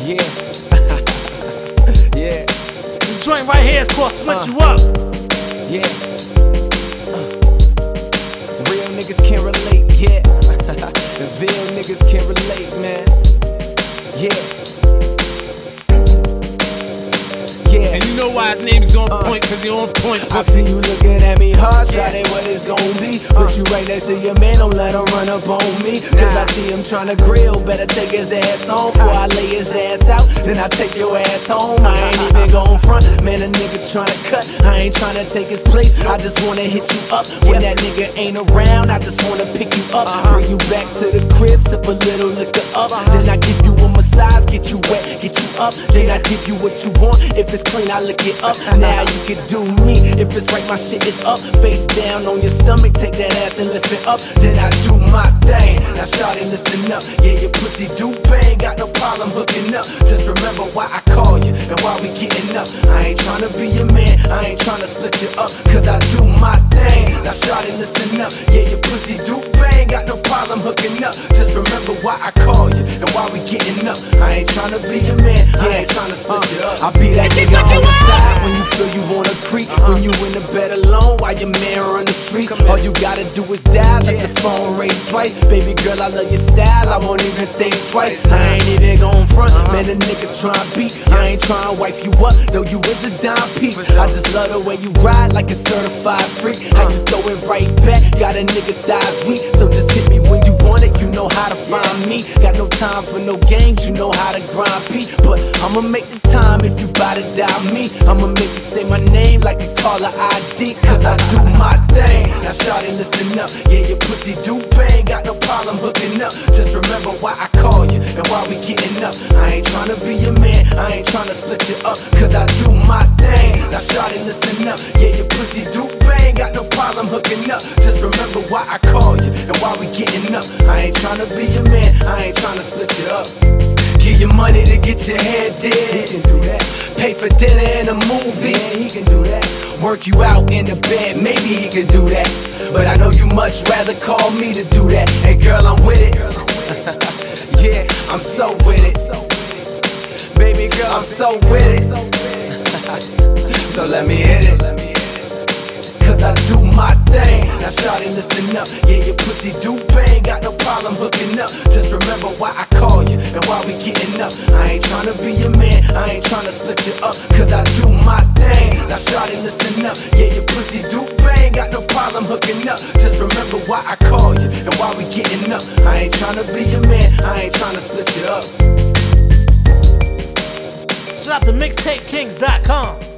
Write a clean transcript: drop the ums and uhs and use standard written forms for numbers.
Yeah. Yeah. This joint right here is called Split You Up. Yeah. Real niggas can't relate, yeah. And real niggas can't relate, man. Yeah. Yeah. And you know why his name is on point, cause he on point. I see you looking at me hard, shawty, what it's gon' be. But you right next to your man, don't let him run up on me. Cause I see him tryna grill, better take his ass on. Before I lay his ass out, then I take your ass home. I ain't even gon' front, man, a nigga tryna cut. I ain't tryna take his place, I just wanna hit you up. When that nigga ain't around, I just wanna pick you up. Bring you back to the crib, sip a little liquor up. Then I give you a massage, get you wet, get you up. Then I give you what you want, if it's clean, I lick it up. Now you can do me, if it's right, my shit is up. Face down on your stomach, take that ass and lift it up. Then I do my thing, now shawty listen up. Yeah, your pussy do bang, got no problem hooking up. Just remember why I call you, and why we getting up. I ain't tryna be your man, I ain't tryna split you up. Cause I do my thing, now shawty listen up. Yeah, your pussy do bang, got no problem hooking up. Just remember why I call you, and why we getting up. I ain't tryna be your man, I ain't tryna split you up. I'll be that nigga on the side when you feel you wanna creep. When you in the bed alone while your man run the streets. All you gotta do is dial, let the phone ring twice. Baby girl, I love your style, I won't even think twice. I ain't even gon' front, man, a nigga tryna beat. I ain't tryna wife you up, though you is a dime piece. I just love the way you ride like a certified freak. How you throw it right back, got a nigga thighs weak. So just hit me when you want it, you know how to find me. Got no time for no games, you know how to grind beat. But I'ma make the time if you bout to die me. I'ma make you say my name like a caller ID. Cause I do my thing, now shawty listen up. Yeah, your pussy do bang, got no problem hooking up. Just remember why I call you, and why we getting up. I ain't tryna be your man, I ain't tryna split you up. Cause I do my thing, now shawty listen up. Yeah, your pussy do bang, got no problem hooking up. Just remember why I call you, and why we getting up. I ain't tryna be your man, I ain't tryna split you up. Give you money to get your hair did, he can do that. Pay for dinner and a movie, yeah, he can do that. Work you out in the bed, maybe he can do that. But I know you much rather call me to do that. And girl, I'm with it. Yeah, I'm so with it. Baby girl, I'm so with it. So let me hit it. Cause I do my thing, now shawty listen up. Yeah, your pussy do bang, got no problem hooking up. Just remember why I call you, and why we getting up. I ain't tryna be your man, I ain't tryna split you up. Cause I do my thing, now shawty listen up. Yeah, your pussy do bang, got no problem hooking up. Just remember why I call you, and why we getting up. I ain't tryna be your man, I ain't tryna split you up. Shout out to mixtapekings.com.